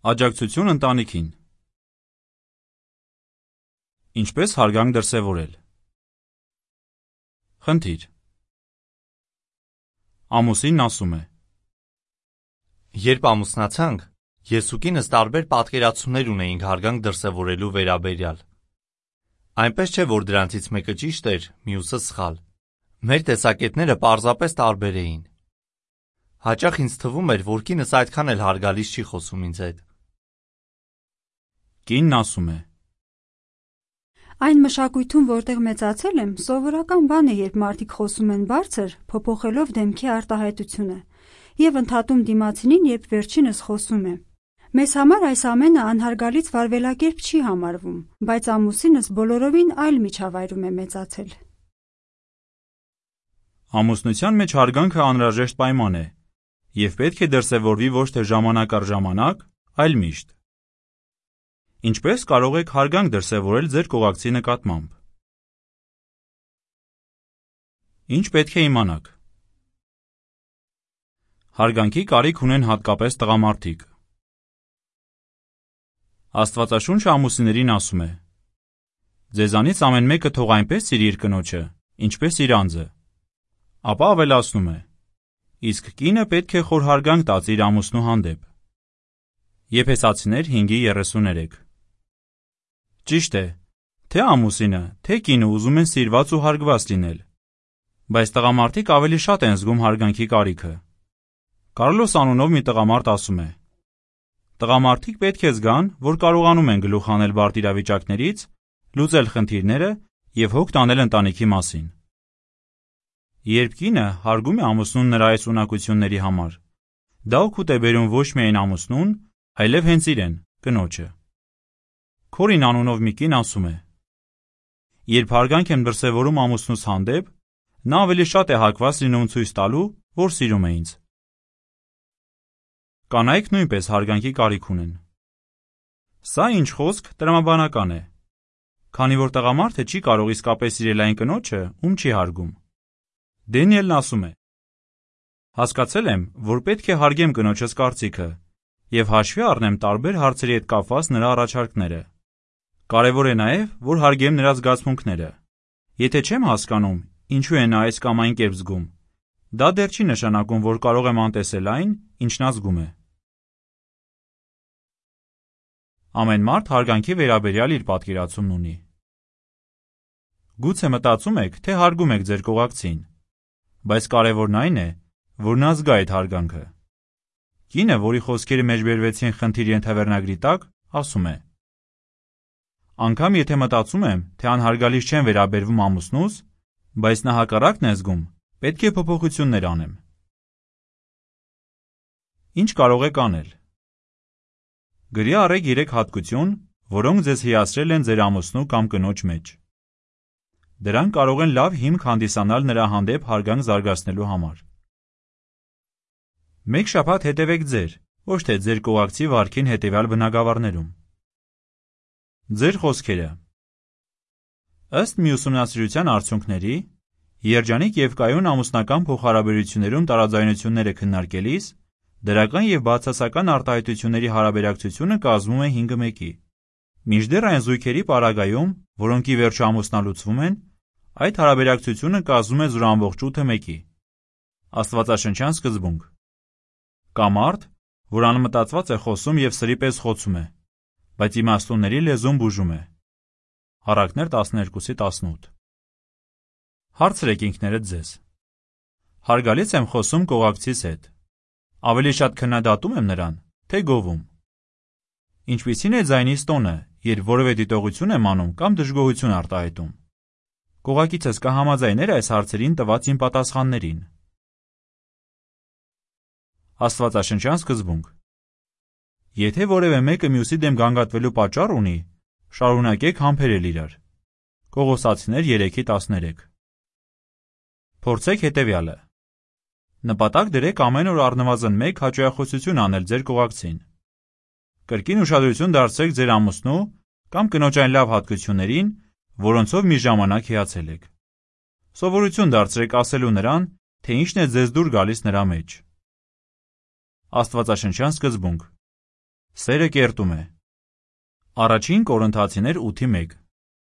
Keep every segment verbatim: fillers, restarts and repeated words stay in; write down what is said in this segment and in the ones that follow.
Աջակցություն ընտանիքին։ Ինչպես հարգանք դրսևորել։ Խնդիր։ Ամուսինն ասում է. Երբ ամուսնացանք, ես ու կինս տարբեր պատկերացումներ ունեինք հարգանք դրսևորելու վերաբերյալ։ Այնպես չէ, որ դրանցից մեկը ճիշտ էր, մյուսը սխալ։ Մեր տեսակետները պարզապես տարբեր էին։ Հաճախ ինձ թվում էր, որ կինս այդքան էլ հարգալից չի խոսում ինձ հետ։ Կինն ասում է. Այն մշակույթում, որտեղ մեծացել եմ, սովորական բան է, երբ մարդիկ խոսում են բարձր, փոփոխելով դեմքի արտահայտությունը, եւ ընդհատում դիմացինին, երբ վերջինս խոսում է։ Մեզ համար այս ամենը անհարգալից վարվելակերպ չի համարվում, բայց ամուսինս բոլորովին այլ միջավայրում է մեծացել։ Ամուսնության մեջ հարգանքը անհրաժեշտ պայման է, եւ պետք է դրսևորվի ոչ թե ժամանակ առ ժամանակ, այլ միշտ։ Ինչպես կարող եք հարգանք դրսևորել ձեր կողակցի նկատմամբ։ Ինչ պետք է իմանաք։ Հարգանքի կարիք ունեն հատկապես տղամարդիկ։ Աստվածաշունչը ամուսիններին ասում է. Ձեզանից ամեն մեկը թող այնպես սիրի իր կնոջը, ինչպես իր անձը։ Ապա ավելացնում է. իսկ կինը պետք է խոր հարգանք տա իր ամուսնու հանդեպ։ Եփեսացիներ հինգ երեսուներեք։ Ճիշտ է, թե ամուսինը, թե կինը ուզում են սիրված ու հարգված լինել, բայց տղամարդիկ ավելի շատ են զգում հարգանքի կարիքը։ Կարլոս անունով մի տղամարդ ասում է. Տղամարդիկ պետք է զգան, որ կարողանում են գլուխ հանել բարդ իրավիճակներից, լուծել խնդիրները եւ հոգ տանել ընտանիքի մասին։ Երբ կինը հարգում է ամուսնուն նրա այս ունակությունների համար, դա օգուտ է բերում ոչ միայն ամուսնուն, այլև հենց իրեն, կնոջը։ Քորին անունով մի կին ասում է. Երբ հարգանք եմ դրսևորում ամուսնուս հանդեպ, նա ավելի շատ է հակված լինում ցույց տալու, որ սիրում է ինձ։ Կանայք նույնպես հարգանքի կարիք ունեն։ Սա ինչ խոսք տրամաբանական է, քանի որ տղամարդը չի կարող իսկապես սիրել այն կնոջը, ում չի հարգում։ Դենիելն ասում է. Հասկացել եմ, որ պետք է հարգեմ կնոջս կարծիքը եւ հաշվի առնեմ տարբեր հարցերի հետ կապված նրա առաջարկները։ Կարևոր է նաև, որ հարգեմ նրա զգացմունքները։ Եթե չեմ հասկանում, ինչու է նա այս կամ այն կերպ զգում, դա դեռ չի նշանակում, որ կարող եմ անտեսել այն, ինչ նա զգում է։ Ամեն մարդ հարգանքի վերաբերյալ իր պատկերացումն ունի։ Գուցե մտածում եք, թե հարգում եք ձեր կողակցին, բայց կարևորն այն է, որ նա զգա այդ հարգանքը։ Կինը, որի խոսքերը մեջբերվեցին խնդիր ենթավերնագրի տակ, ասում է. Անգամ եթե մտածում եմ, թե անհարգալից չեմ վերաբերվում ամուսնուս, բայց նա հակառակն է զգում, պետք է փոփոխություններ անեմ։ Ինչ կարող եք անել։ Գրի առեք երեք հատկություն, որոնք ձեզ հիացրել են ձեր ամուսնու կամ կնոջ մեջ։ Դրանք կարող են լավ հիմք հանդիսանալ նրա հանդեպ հարգանք զարգացնելու համար։ Մեկ շաբաթ հետևեք ձեր, ոչ թե ձեր կողակցի վարքին հետևյալ բնագավառներում։ Ձեր խոսքերը։ Ըստ մի ուսումնասիրության արդյունքների, երջանիկ եւ կայուն ամուսնական փոխհարաբերություններում տարաձայնությունները քննարկելիս, դրական եւ բացասական արտահայտությունների հարաբերակցությունը կազմում է հինգը մեկի։ Մինչդեռ այն զույգերի պարագայում, որոնք ի վերջո ամուսնալուծվում են, այդ հարաբերակցությունը կազմում է զուր ամբողջ ութը մեկի։ Աստվածաշնչյան սկզբունք։ Կա մարդ, որ անմտածված է խոսում եւ սրի պես խոցում է, բայց իմաստունների լեզուն բուժում է։ Առակներ տասներկուսի տասնութ։ Հարցրեք ինքներդ ձեզ. հարգալից եմ խոսում կողակցիս հետ։ Ավելի շատ քննադատում եմ նրան, թե գովում։ Ինչպիսին է ձայնիս տոնը, երբ որևէ դիտողություն եմ անում կամ դժգոհություն արտահայտում։ Կողակիցս կհամաձայներ այս հարցերին տված իմ պատասխաններին։ Աստվածաշնչյան սկզբունք։ Եթե որևէ մեկը մյուսի դեմ գանգատվելու պատճառ ունի, շարունակեք համբերել իրար։ Կողոսացիներ երեքի տասներեք։ Փորձեք հետևյալը. նպատակ դրեք ամեն օր առնվազն մեկ հաճոյախոսություն անել ձեր կողակցին։ Կրկին ուշադրություն դարձրեք ձեր ամուսնու կամ կնոջ այն լավ հատկություններին, որոնցով մի ժամանակ հիացել եք։ Սովորություն դարձրեք ասելու նրան, թե ինչն է ձեզ դուր գալիս նրա մեջ։ Աստվածաշնչյան սկզբունք։ Սերը կերտում է։ Առաջին Կորինթացիներ ութի մեկ։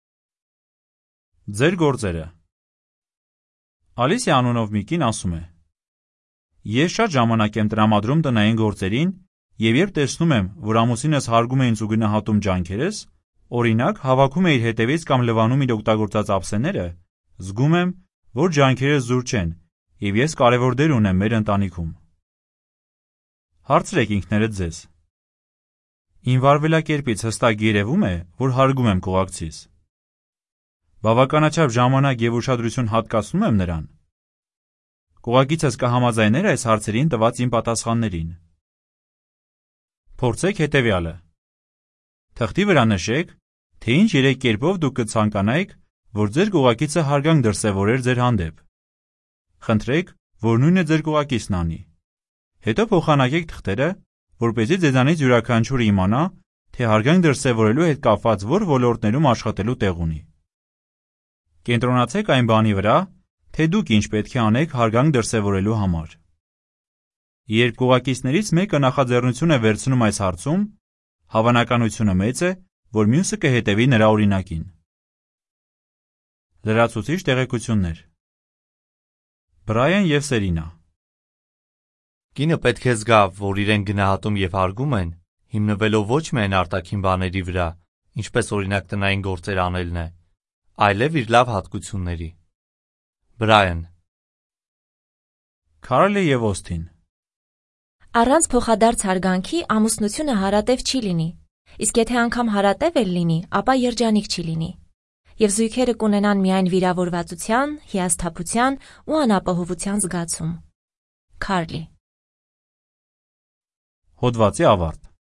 Ձեր գործերը։ Ալիսիա անունով մի կին ասում է. Ես շատ ժամանակ եմ տրամադրում տնային գործերին, եւ երբ տեսնում եմ, որ ամուսինս հարգում է ինձ ու գնահատում ջանքերս, օրինակ հավաքում է իր հետևից կամ լվանում իր օգտագործած ափսեները, զգում եմ, որ ջանքերս զուր չեն, եւ ես կարևոր դեր ունեմ մեր ընտանիքում։ Հարցրեք ինքներդ ձեզ. Իմ վարվելակերպից հստակ երևում է, որ հարգում եմ կողակցիս։ Բավականաչափ ժամանակ եւ ուշադրություն հատկացնում եմ նրան։ Կողակիցս կհամաձայներ այս հարցերին տված իմ պատասխաններին։ Փորձեք հետևյալը. Թղթի վրա նշեք, թե ինչ երեք կերպով դուք կցանկանայիք, որ ձեր կողակիցը հարգանք դրսևորեր ձեր հանդեպ։ Խնդրեք, որ նույնը ձեր կողակիցն անի։ Հետո փոխանակեք թղթերը, որպեսզի ձեզանից յուրաքանչյուրը իմանա, թե հարգանք դրսևորելու հետ կապված որ ոլորտներում աշխատելու տեղ ունի։ Կենտրոնացեք այն բանի վրա, թե դուք ինչ պետք է անեք հարգանք դրսևորելու համար։ Երբ կողակիցներից մեկը նախաձեռնություն է վերցնում այս հարցում, հավանականությունը մեծ է, որ մյուսը կհետևի նրա օրինակին։ Լրացուցիչ տեղեկություններ։ Բրայան և Սերինա։ Կինը պետք է զգա, որ իրեն գնահատում և հարգում են, հիմնվելով ոչ միայն արտաքին բաների վրա, ինչպես օրինակ տնային գործեր անելն է, այլև իր լավ հատկությունների։ Բրայան։ Քարլը և Օսթին։ Առանց փոխադարձ հարգանքի ամուսնությունը հարատև չի լինի, իսկ եթե անգամ հարատև էլ լինի, ապա երջանիկ չի լինի, և զույգերը կունենան միայն վիրավորվածության, հիասթափության ու անապահովության զգացում։ Քարլի։ Հոդվացի ավարտ։